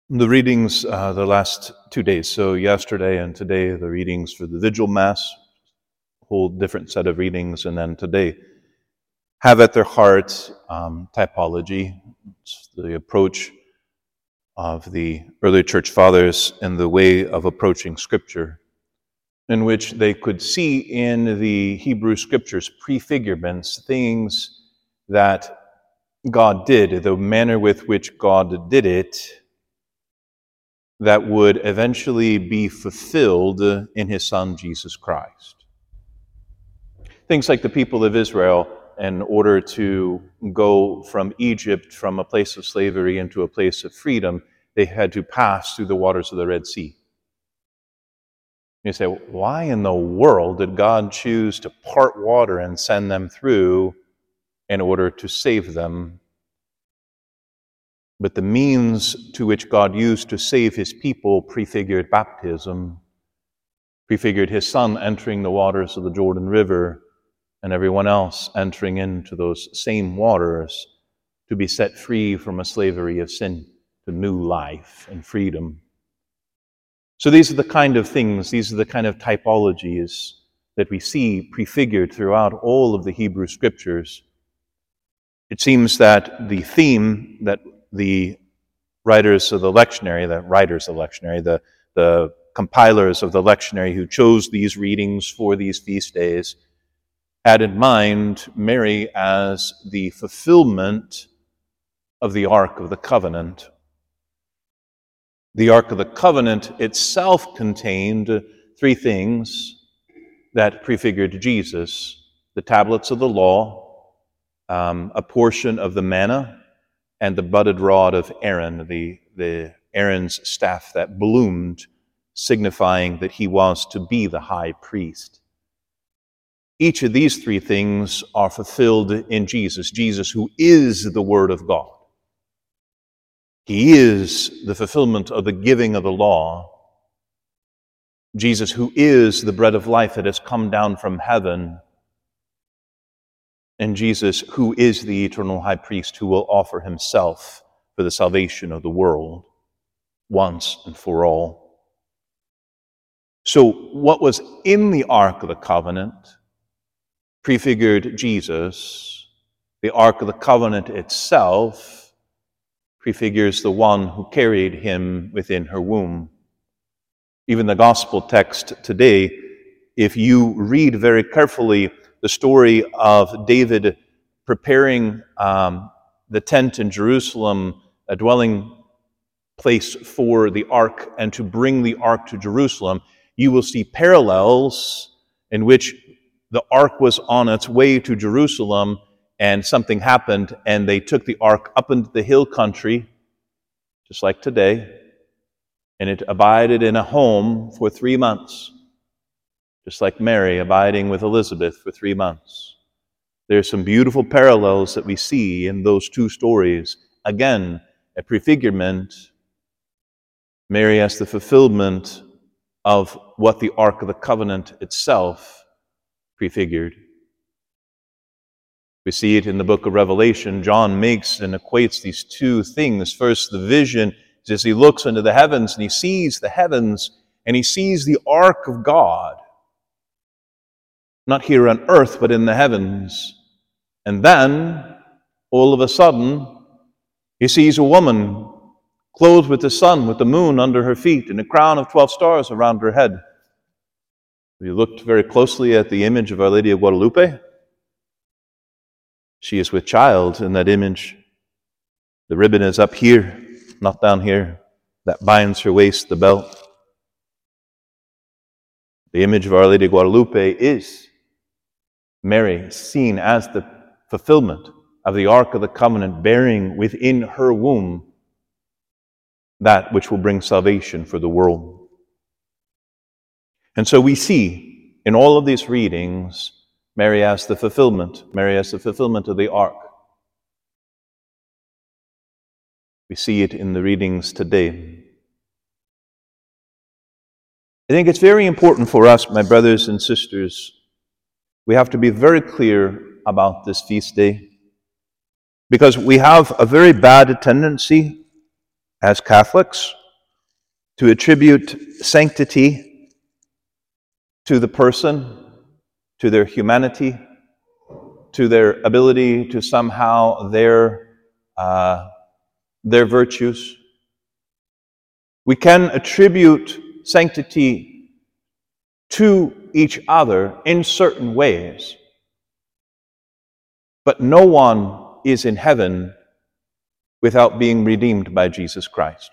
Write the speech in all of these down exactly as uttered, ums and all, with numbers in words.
The readings uh, the last two days, so yesterday and today, the readings for the Vigil Mass, a whole different set of readings, and then today have at their heart um, typology. It's the approach of the early church fathers and the way of approaching Scripture, in which they could see in the Hebrew Scriptures prefigurements, things that God did, the manner with which God did it, that would eventually be fulfilled in his Son, Jesus Christ. Things like the people of Israel, in order to go from Egypt, from a place of slavery into a place of freedom, they had to pass through the waters of the Red Sea. You say, why in the world did God choose to part water and send them through in order to save them? But the means to which God used to save his people prefigured baptism, prefigured his Son entering the waters of the Jordan River, and everyone else entering into those same waters to be set free from a slavery of sin to new life and freedom. So these are the kind of things, these are the kind of typologies that we see prefigured throughout all of the Hebrew Scriptures. It seems that the theme that the writers of the lectionary, the writers of the lectionary, the, the compilers of the lectionary who chose these readings for these feast days, had in mind Mary as the fulfillment of the Ark of the Covenant. The Ark of the Covenant itself contained three things that prefigured Jesus: the tablets of the law, um, a portion of the manna, and the budded rod of Aaron, the, the Aaron's staff that bloomed, signifying that he was to be the high priest. Each of these three things are fulfilled in Jesus, Jesus who is the Word of God. He is the fulfillment of the giving of the law. Jesus who is the bread of life that has come down from heaven. And Jesus, who is the eternal high priest, who will offer himself for the salvation of the world once and for all. So what was in the Ark of the Covenant prefigured Jesus. The Ark of the Covenant itself prefigures the one who carried him within her womb. Even the gospel text today, if you read very carefully the story of David preparing um, the tent in Jerusalem, a dwelling place for the ark, and to bring the ark to Jerusalem, you will see parallels in which the ark was on its way to Jerusalem and something happened and they took the ark up into the hill country, just like today, and it abided in a home for three months. Just like Mary abiding with Elizabeth for three months. There's some beautiful parallels that we see in those two stories. Again, a prefigurement, Mary as the fulfillment of what the Ark of the Covenant itself prefigured. We see it in the book of Revelation. John makes and equates these two things. First, the vision is as he looks into the heavens and he sees the heavens and he sees the Ark of God. Not here on earth, but in the heavens. And then, all of a sudden, he sees a woman clothed with the sun, with the moon under her feet, and a crown of twelve stars around her head. Have you looked very closely at the image of Our Lady of Guadalupe? She is with child in that image. The ribbon is up here, not down here. That binds her waist, the belt. The image of Our Lady of Guadalupe is Mary, seen as the fulfillment of the Ark of the Covenant, bearing within her womb that which will bring salvation for the world. And so we see in all of these readings, Mary as the fulfillment, Mary as the fulfillment of the Ark. We see it in the readings today. I think it's very important for us, my brothers and sisters, we have to be very clear about this feast day, because we have a very bad tendency as Catholics to attribute sanctity to the person, to their humanity, to their ability to somehow their, uh, their virtues. We can attribute sanctity to each other in certain ways, but no one is in heaven without being redeemed by Jesus Christ.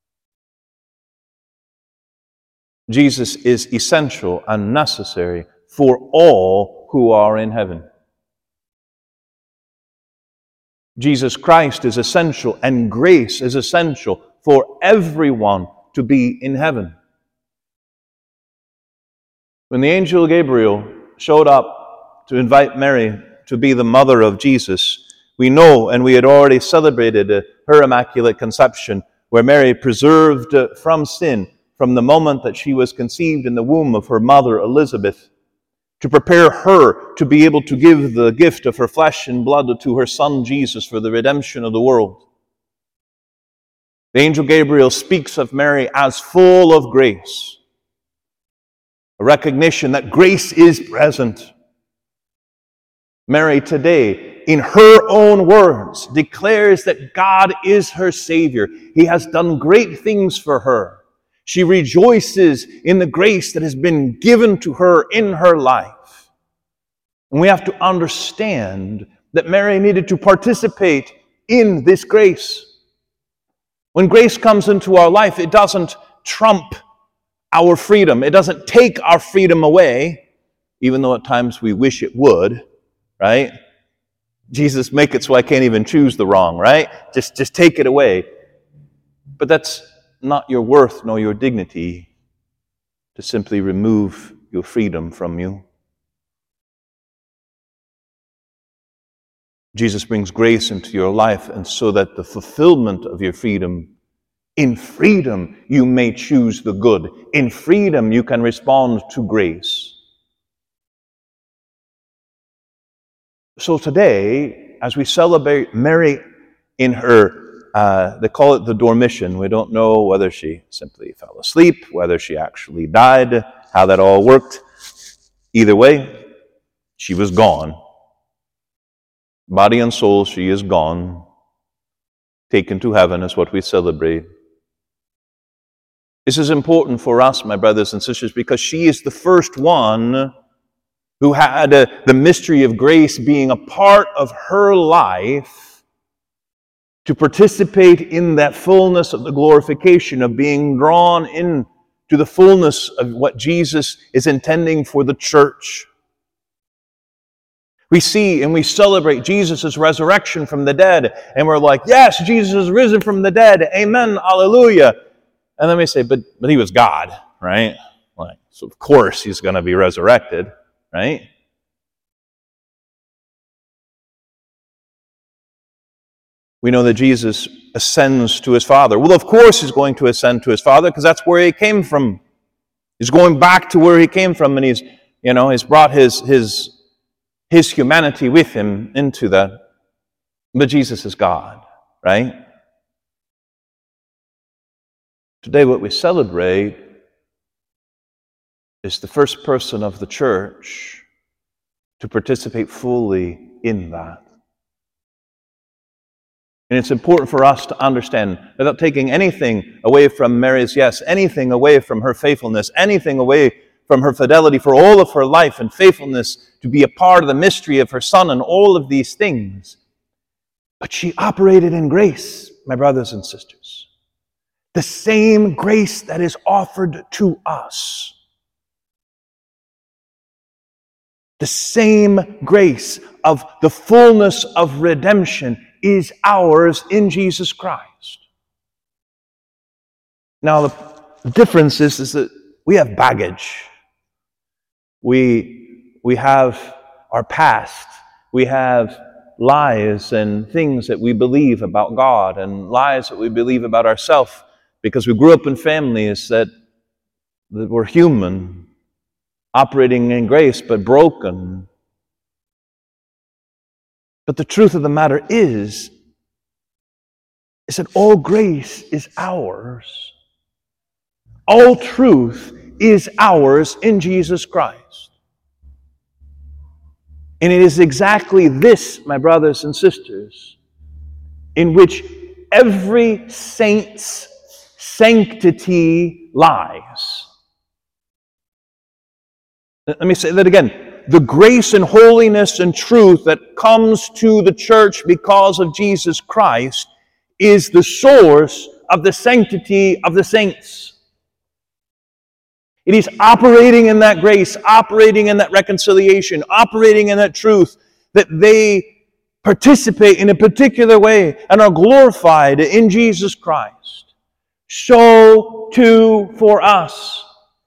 Jesus is essential and necessary for all who are in heaven. Jesus Christ is essential, and grace is essential for everyone to be in heaven. When the angel Gabriel showed up to invite Mary to be the mother of Jesus, we know, and we had already celebrated uh, her Immaculate Conception, where Mary, preserved uh, from sin from the moment that she was conceived in the womb of her mother Elizabeth, to prepare her to be able to give the gift of her flesh and blood to her Son Jesus for the redemption of the world. The angel Gabriel speaks of Mary as full of grace, a recognition that grace is present. Mary today, in her own words, declares that God is her Savior. He has done great things for her. She rejoices in the grace that has been given to her in her life. And we have to understand that Mary needed to participate in this grace. When grace comes into our life, it doesn't trump our freedom. It doesn't take our freedom away, even though at times we wish it would, right? Jesus, make it so I can't even choose the wrong, right? Just, just take it away. But that's not your worth nor your dignity to simply remove your freedom from you. Jesus brings grace into your life, and so that the fulfillment of your freedom, in freedom you may choose the good. In freedom you can respond to grace. So today, as we celebrate Mary in her, uh, they call it the dormition. We don't know whether she simply fell asleep, whether she actually died, how that all worked. Either way, she was gone. Body and soul, she is gone. Taken to heaven is what we celebrate. This is important for us, my brothers and sisters, because she is the first one who had uh, the mystery of grace being a part of her life, to participate in that fullness of the glorification, of being drawn into the fullness of what Jesus is intending for the church. We see and we celebrate Jesus' resurrection from the dead, and we're like, yes, Jesus is risen from the dead, amen, hallelujah. And then we say, but, but he was God, right? Like, so of course he's going to be resurrected, right? We know that Jesus ascends to his Father. Well, of course he's going to ascend to his Father, because that's where he came from. He's going back to where he came from, and he's, you know, he's brought his his his humanity with him into that. But Jesus is God, right? Today what we celebrate is the first person of the church to participate fully in that. And it's important for us to understand, without taking anything away from Mary's yes, anything away from her faithfulness, anything away from her fidelity for all of her life and faithfulness to be a part of the mystery of her Son and all of these things. But she operated in grace, my brothers and sisters. The same grace that is offered to us. The same grace of the fullness of redemption is ours in Jesus Christ. Now, the difference is, is that we have baggage. We, we have our past. We have lies and things that we believe about God and lies that we believe about ourselves because we grew up in families that, that were human, operating in grace, but broken. But the truth of the matter is, is that all grace is ours. All truth is ours in Jesus Christ. And it is exactly this, my brothers and sisters, in which every saint's sanctity lies. Let me say that again. The grace and holiness and truth that comes to the church because of Jesus Christ is the source of the sanctity of the saints. It is operating in that grace, operating in that reconciliation, operating in that truth, that they participate in a particular way and are glorified in Jesus Christ. So too for us.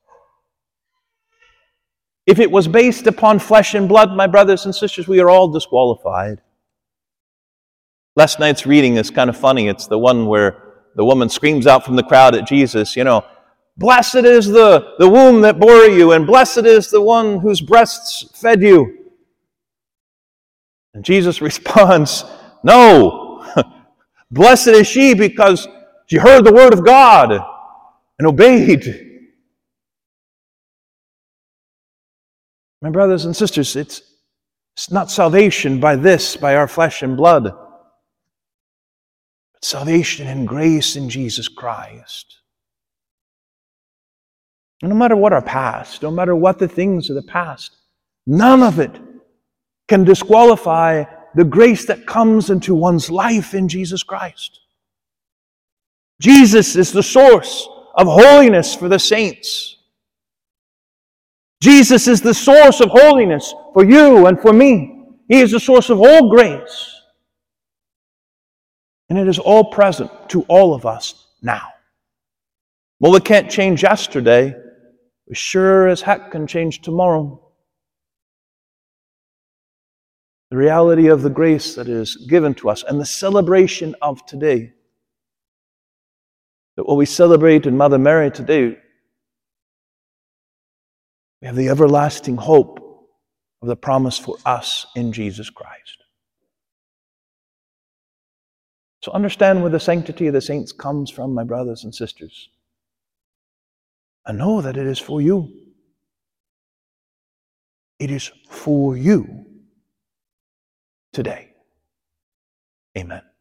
If it was based upon flesh and blood, my brothers and sisters, we are all disqualified. Last night's reading is kind of funny. It's the one where the woman screams out from the crowd at Jesus, you know, "Blessed is the, the womb that bore you, and blessed is the one whose breasts fed you." And Jesus responds, "No, blessed is she because she heard the word of God and obeyed." My brothers and sisters, it's, it's not salvation by this, by our flesh and blood, but salvation and grace in Jesus Christ. And no matter what our past, no matter what the things of the past, none of it can disqualify the grace that comes into one's life in Jesus Christ. Jesus is the source of holiness for the saints. Jesus is the source of holiness for you and for me. He is the source of all grace. And it is all present to all of us now. Well, it can't change yesterday. We sure as heck can change tomorrow. The reality of the grace that is given to us and the celebration of today. That what we celebrate in Mother Mary today, we have the everlasting hope of the promise for us in Jesus Christ. So understand where the sanctity of the saints comes from, my brothers and sisters. And know that it is for you. It is for you today. Amen.